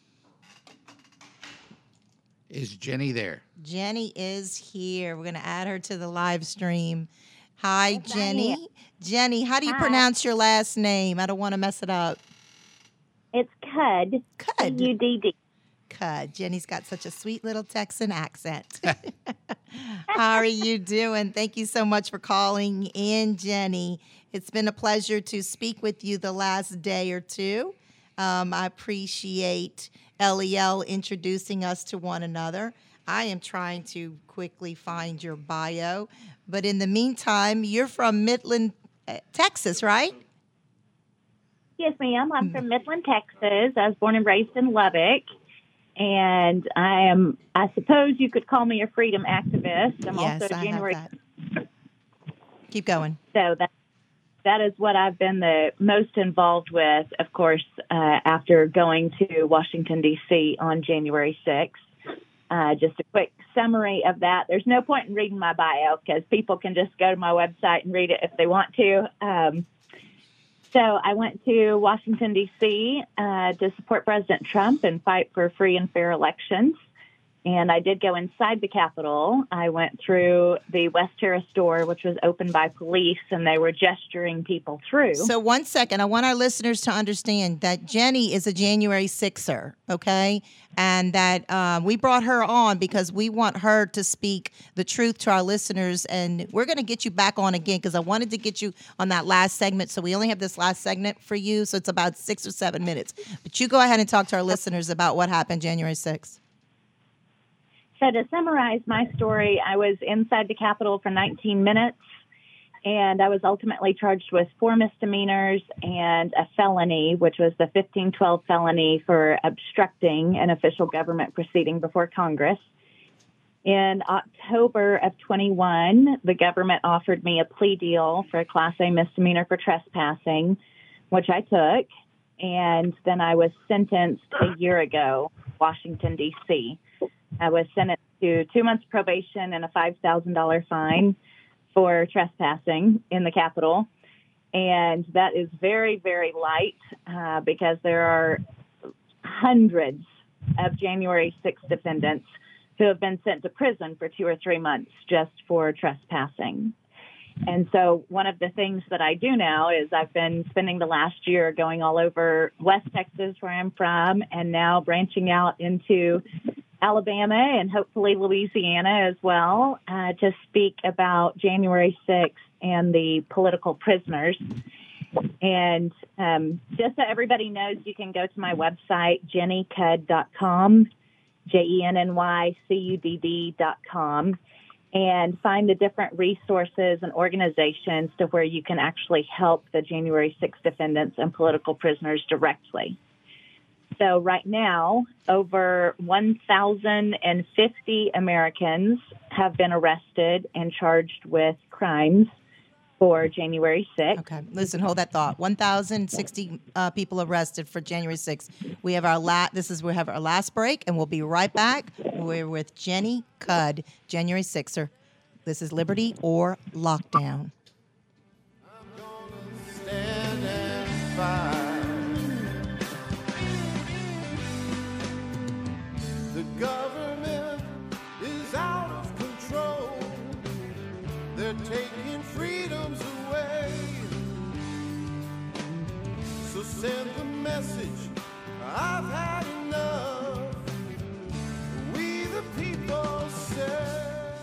Is Jenny there? Jenny is here. We're going to add her to the live stream. Hi, Jenny. Jenny, how do you pronounce your last name? I don't want to mess it up. It's Cudd. Cudd. Cudd. Cudd. Jenny's got such a sweet little Texan accent. How are you doing? Thank you so much for calling in, Jenny. It's been a pleasure to speak with you the last day or two. I appreciate LEL introducing us to one another. I am trying to quickly find your bio. But in the meantime, you're from Midland, Texas, right? Yes, ma'am. I'm from Midland, Texas. I was born and raised in Lubbock. And I suppose you could call me a freedom activist. I'm yes, also January. I have that. Keep going. So that is what I've been the most involved with, of course, after going to Washington, D.C. on January 6th. Just a quick summary of that. There's no point in reading my bio because people can just go to my website and read it if they want to. So I went to Washington, D.C. To support President Trump and fight for free and fair elections. And I did go inside the Capitol. I went through the West Terrace door, which was opened by police, and they were gesturing people through. So 1 second. I want our listeners to understand that Jenny is a January 6er, okay? And that we brought her on because we want her to speak the truth to our listeners. And we're going to get you back on again because I wanted to get you on that last segment. So we only have this last segment for you. So it's about 6 or 7 minutes. But you go ahead and talk to our listeners about what happened January 6th. So to summarize my story, I was inside the Capitol for 19 minutes, and I was ultimately charged with 4 misdemeanors and a felony, which was the 1512 felony for obstructing an official government proceeding before Congress. In October of 21, the government offered me a plea deal for a Class A misdemeanor for trespassing, which I took, and then I was sentenced a year ago, Washington, D.C. I was sentenced to 2 months probation and a $5,000 fine for trespassing in the Capitol. And that is very, very light because there are hundreds of January 6th defendants who have been sent to prison for 2 or 3 months just for trespassing. And so one of the things that I do now is I've been spending the last year going all over West Texas, where I'm from, and now branching out into Alabama and hopefully Louisiana as well, to speak about January 6th and the political prisoners. And just so everybody knows, you can go to my website, jennycudd.com, JENNYCUDD.com, and find the different resources and organizations to where you can actually help the January 6th defendants and political prisoners directly. So right now, over 1,050 Americans have been arrested and charged with crimes for January 6th. Okay, listen, hold that thought. 1,060 people arrested for January 6th. We have our last break, and we'll be right back. We're with Jenny Cudd, January 6th. This is Liberty or Lockdown. Stand and fight. The government is out of control. They're taking freedoms away. So send the message, I've had enough. We the people say.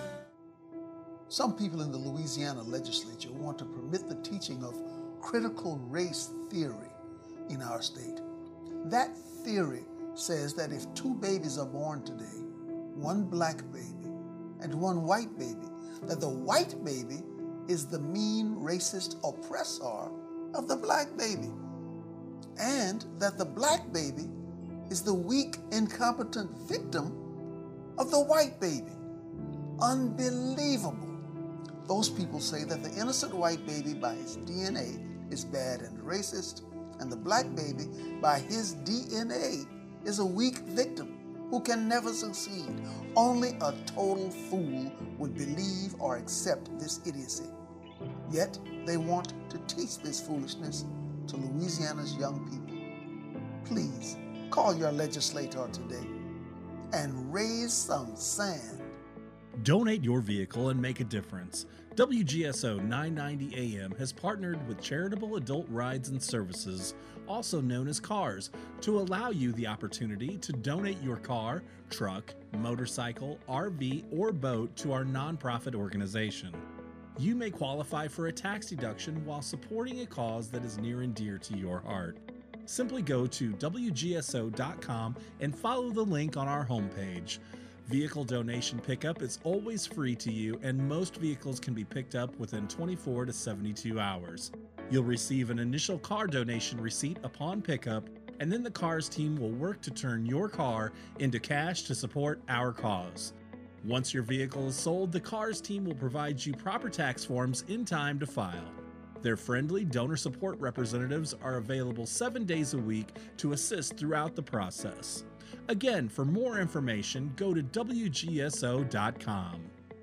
Some people in the Louisiana legislature want to permit the teaching of critical race theory in our state. That theory says that if two babies are born today, one black baby and one white baby, that the white baby is the mean, racist oppressor of the black baby, and that the black baby is the weak, incompetent victim of the white baby. Unbelievable. Those people say that the innocent white baby by his DNA is bad and racist, and the black baby by his DNA is a weak victim who can never succeed. Only a total fool would believe or accept this idiocy. Yet they want to teach this foolishness to Louisiana's young people. Please call your legislator today and raise some sand. Donate your vehicle and make a difference. WGSO 990 AM has partnered with Charitable Adult Rides and Services, also known as CARS, to allow you the opportunity to donate your car, truck, motorcycle, RV, or boat to our nonprofit organization. You may qualify for a tax deduction while supporting a cause that is near and dear to your heart. Simply go to WGSO.com and follow the link on our homepage. Vehicle donation pickup is always free to you, and most vehicles can be picked up within 24 to 72 hours. You'll receive an initial car donation receipt upon pickup, and then the CARS team will work to turn your car into cash to support our cause. Once your vehicle is sold, the CARS team will provide you proper tax forms in time to file. Their friendly donor support representatives are available 7 days a week to assist throughout the process. Again, for more information, go to WGSO.com.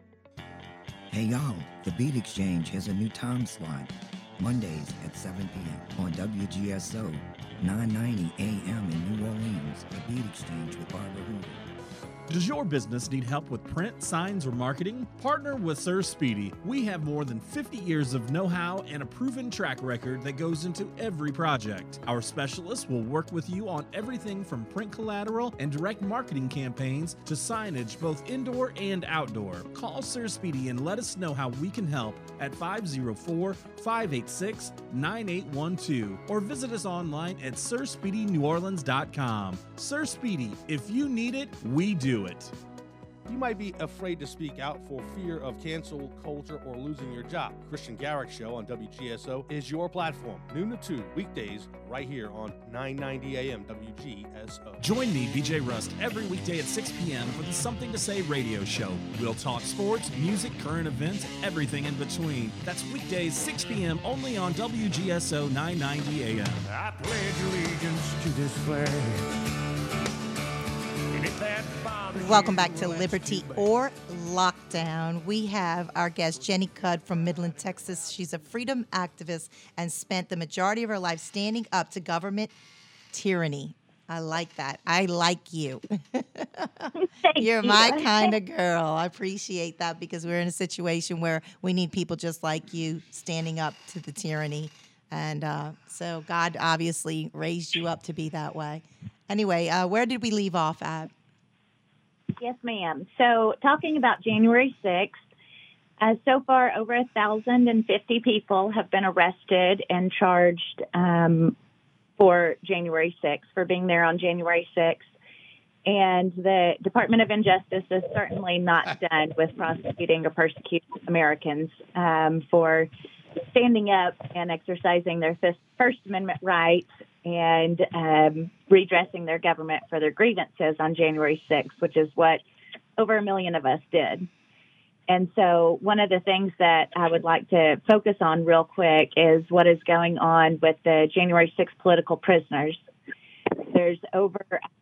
Hey y'all, the Beat Exchange has a new time slot. Mondays at 7 p.m. on WGSO 990 AM in New Orleans. The Beat Exchange with Barbara Hoover. Does your business need help with print, signs, or marketing? Partner with Sir Speedy. We have more than 50 years of know-how and a proven track record that goes into every project. Our specialists will work with you on everything from print collateral and direct marketing campaigns to signage both indoor and outdoor. Call Sir Speedy and let us know how we can help at 504-586-9812 or visit us online at SirSpeedyNewOrleans.com. Sir Speedy, if you need it, we do it. You might be afraid to speak out for fear of cancel culture or losing your job. Christian Garrick Show on WGSO is your platform. Noon to 2, weekdays, right here on 990 AM WGSO. Join me, BJ Rust, every weekday at 6 p.m. for the Something to Say radio show. We'll talk sports, music, current events, everything in between. That's weekdays, 6 p.m. only on WGSO 990 AM. I pledge allegiance to this flag. Welcome back to Liberty or Lockdown. We have our guest, Jenny Cudd from Midland, Texas. She's a freedom activist and spent the majority of her life standing up to government tyranny. I like that. I like you. You're my kind of girl. I appreciate that because we're in a situation where we need people just like you standing up to the tyranny. And so God obviously raised you up to be that way. Anyway, where did we leave off at? Yes, ma'am. So talking about January 6th, so far over 1,050 people have been arrested and charged for January 6th, for being there on January 6th. And the Department of Injustice is certainly not done with prosecuting or persecuting Americans for standing up and exercising their First Amendment rights and redressing their government for their grievances on January 6th, which is what over 1 million of us did. And so one of the things that I would like to focus on real quick is what is going on with the January 6th political prisoners. There's over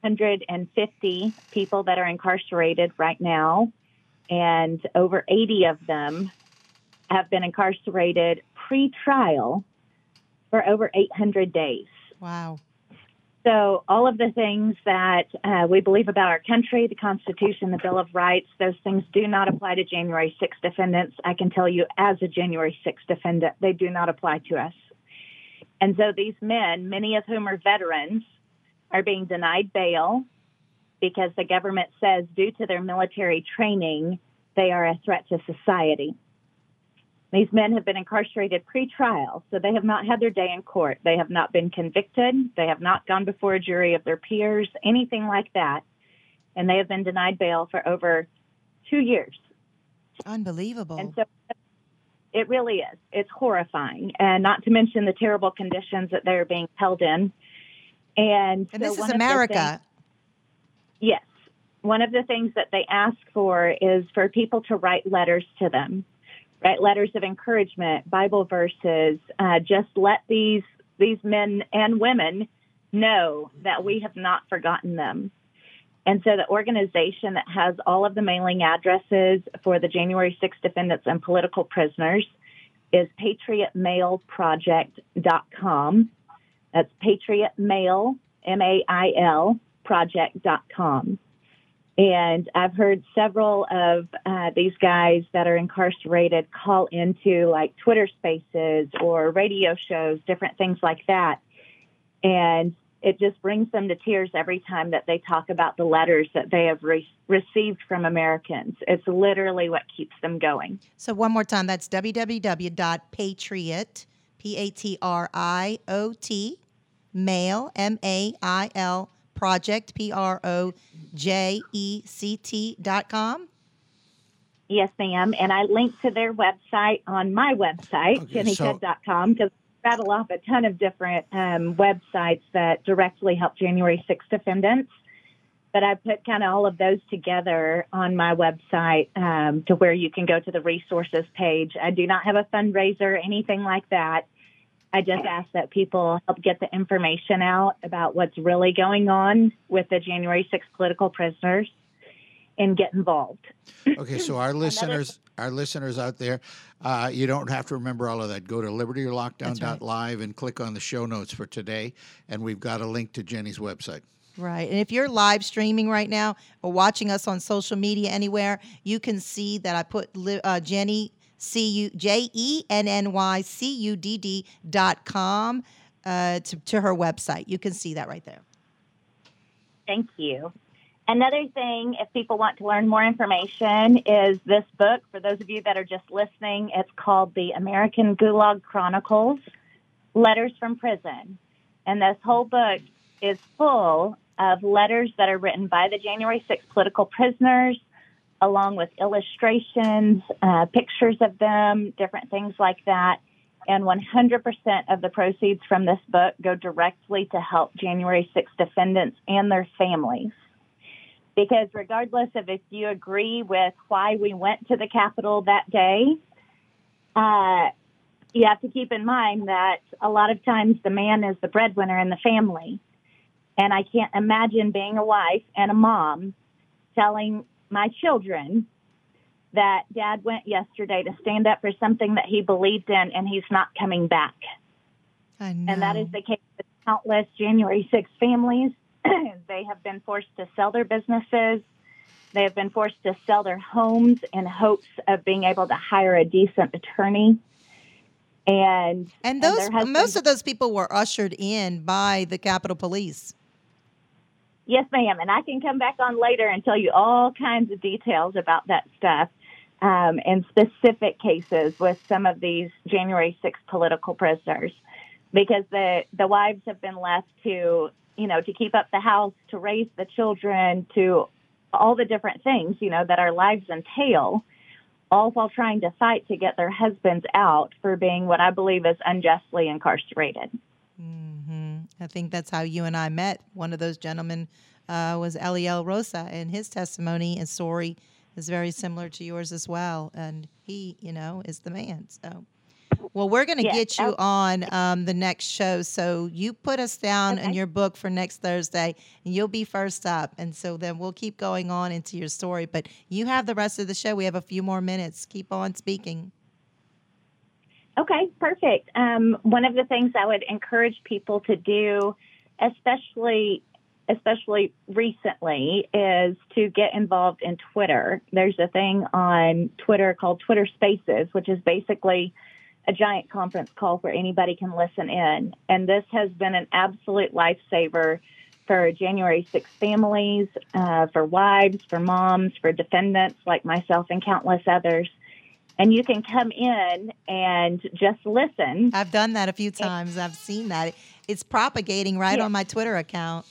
150 people that are incarcerated right now, and over 80 of them have been incarcerated pre-trial for over 800 days. Wow. So all of the things that we believe about our country, the Constitution, the Bill of Rights, those things do not apply to January 6th defendants. I can tell you as a January 6th defendant, they do not apply to us. And so these men, many of whom are veterans, are being denied bail because the government says due to their military training, they are a threat to society. These men have been incarcerated pre-trial, so they have not had their day in court. They have not been convicted. They have not gone before a jury of their peers, anything like that. And they have been denied bail for over 2 years. Unbelievable. And so it really is. It's horrifying. And not to mention the terrible conditions that they're being held in. And so this is America. Yes. One of the things that they ask for is for people to write letters to them. Write letters of encouragement, Bible verses, just let these men and women know that we have not forgotten them. And so the organization that has all of the mailing addresses for the January 6th defendants and political prisoners is patriotmailproject.com. That's patriotmail, M-A-I-L, project.com. And I've heard several of these guys that are incarcerated call into like Twitter spaces or radio shows, different things like that. And it just brings them to tears every time that they talk about the letters that they have received from Americans. It's literally what keeps them going. So one more time, that's www.patriot, P-A-T-R-I-O-T, mail, M-A-I-L, project, project.com. Yes, ma'am. And I linked to their website on my website, jennyted.com, because I rattle off a ton of different websites that directly help January 6th defendants. But I put kind of all of those together on my website to where you can go to the resources page. I do not have a fundraiser or anything like that. I just ask that people help get the information out about what's really going on with the January 6th political prisoners and get involved. Okay, so our listeners out there, you don't have to remember all of that. Go to libertylockdown.live and click on the show notes for today, and we've got a link to Jenny's website. Right. And if you're live streaming right now or watching us on social media anywhere, you can see that I put Jenny JENNYCUDD.com to her website. You can see that right there. Thank you. Another thing, if people want to learn more information, is this book. For those of you that are just listening, it's called The American Gulag Chronicles, Letters from Prison. And this whole book is full of letters that are written by the January 6th political prisoners, along with illustrations, pictures of them, different things like that. And 100% of the proceeds from this book go directly to help January 6th defendants and their families. Because regardless of if you agree with why we went to the Capitol that day, you have to keep in mind that a lot of times the man is the breadwinner in the family. And I can't imagine being a wife and a mom telling my children that Dad went yesterday to stand up for something that he believed in, and he's not coming back. I know. And that is the case with countless January 6th families They have been forced to sell their businesses. They have been forced to sell their homes in hopes of being able to hire a decent attorney. And most of those people were ushered in by the Capitol Police. Yes, ma'am. And I can come back on later and tell you all kinds of details about that stuff and specific cases with some of these January 6th political prisoners, because the wives have been left to, to keep up the house, to raise the children, to all the different things, that our lives entail, all while trying to fight to get their husbands out for being what I believe is unjustly incarcerated. I think that's how you and I met. One of those gentlemen was Eliel Rosa, and his testimony and story is very similar to yours as well. And he, is the man. So, well, we're going to get you on the next show. So you put us down in your book for next Thursday, and you'll be first up. And so then we'll keep going on into your story. But you have the rest of the show. We have a few more minutes. Keep on speaking. Okay, perfect. One of the things I would encourage people to do, especially recently, is to get involved in Twitter. There's a thing on Twitter called Twitter Spaces, which is basically a giant conference call where anybody can listen in. And this has been an absolute lifesaver for January 6th families, for wives, for moms, for defendants like myself and countless others. And you can come in and just listen. I've done that a few times. I've seen that. It's propagating on my Twitter account.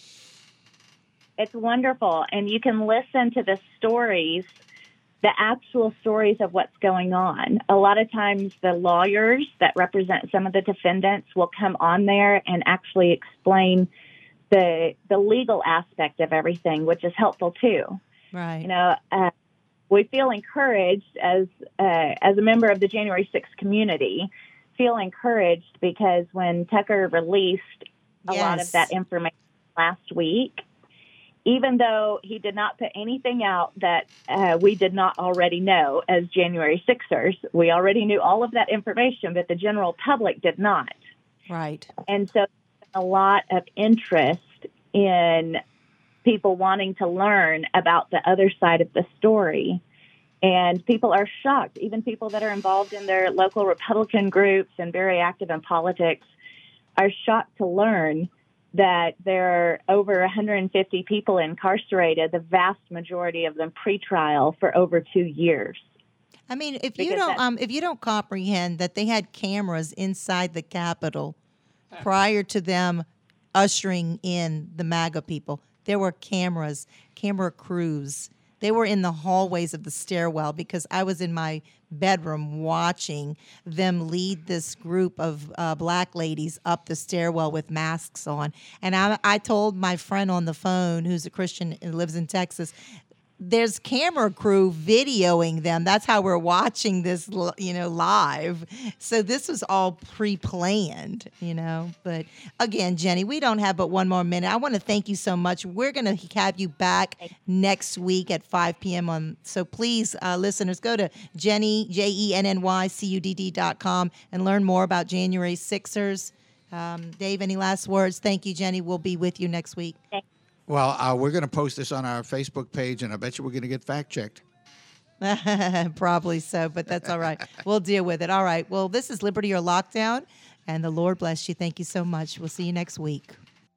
It's wonderful. And you can listen to the stories, the actual stories of what's going on. A lot of times the lawyers that represent some of the defendants will come on there and actually explain the legal aspect of everything, which is helpful too. Right. We feel encouraged as a member of the January 6th community, feel encouraged because when Tucker released a lot of that information last week, even though he did not put anything out that we did not already know as January 6ers, we already knew all of that information, but the general public did not. Right. And so a lot of interest in people wanting to learn about the other side of the story. And people are shocked, even people that are involved in their local Republican groups and very active in politics are shocked to learn that there are over 150 people incarcerated, the vast majority of them pretrial for over 2 years. I mean, if you don't comprehend that they had cameras inside the Capitol prior to them ushering in the MAGA people, there were camera crews. They were in the hallways of the stairwell because I was in my bedroom watching them lead this group of black ladies up the stairwell with masks on. And I told my friend on the phone, who's a Christian and lives in Texas, there's camera crew videoing them. That's how we're watching this, live. So this was all pre-planned, But again, Jenny, we don't have but one more minute. I want to thank you so much. We're going to have you back next week at 5 p.m. So please, listeners, go to JennyCudd.com and learn more about January 6ers. Dave, any last words? Thank you, Jenny. We'll be with you next week. Well, we're going to post this on our Facebook page, and I bet you we're going to get fact-checked. Probably so, but that's all right. We'll deal with it. All right. Well, this is Liberty or Lockdown, and the Lord bless you. Thank you so much. We'll see you next week.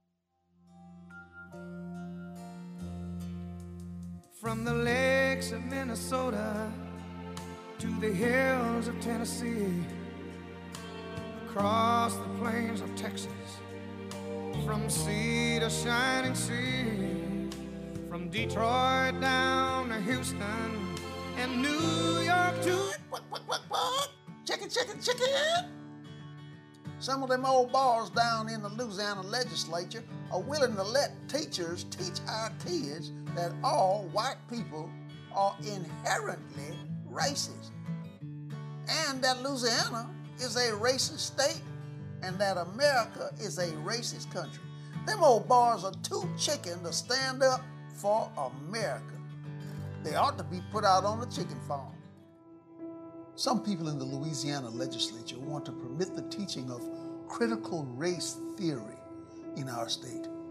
From the lakes of Minnesota to the hills of Tennessee, across the plains of Texas, from sea to shining sea, from Detroit down to Houston and New York to Chicken. Some of them old boys down in the Louisiana legislature are willing to let teachers teach our kids that all white people are inherently racist, and that Louisiana is a racist state, and that America is a racist country. Them old boys are too chicken to stand up for America. They ought to be put out on the chicken farm. Some people in the Louisiana legislature want to permit the teaching of critical race theory in our state.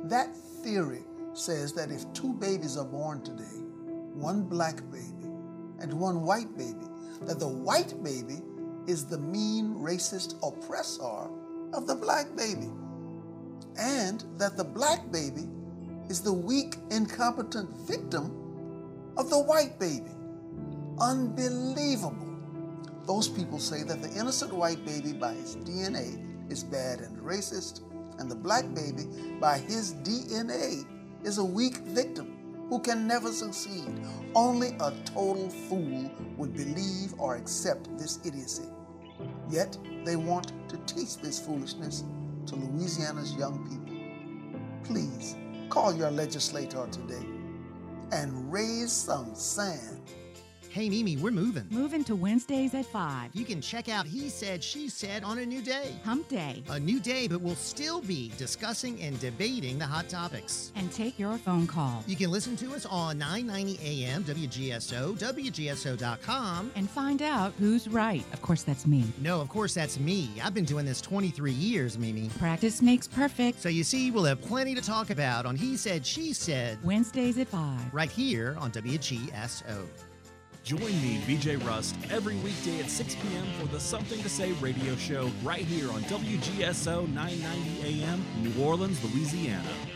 That theory says that if two babies are born today, one black baby and one white baby, that the white baby is the mean, racist oppressor of the black baby, and that the black baby is the weak, incompetent victim of the white baby. Unbelievable. Those people say that the innocent white baby by his DNA is bad and racist, and the black baby by his DNA is a weak victim who can never succeed. Only a total fool would believe or accept this idiocy. Yet they want to teach this foolishness to Louisiana's young people. Please call your legislator today and raise some sand. Hey, Mimi, we're moving. Moving to Wednesdays at 5. You can check out He Said, She Said on a new day. Hump Day. A new day, but we'll still be discussing and debating the hot topics. And take your phone call. You can listen to us on 990 AM, WGSO, WGSO.com. And find out who's right. Of course, that's me. No, of course, that's me. I've been doing this 23 years, Mimi. Practice makes perfect. So you see, we'll have plenty to talk about on He Said, She Said. Wednesdays at 5. Right here on WGSO. Join me, VJ Rust, every weekday at 6 p.m. for the Something to Say radio show right here on WGSO 990 AM, New Orleans, Louisiana.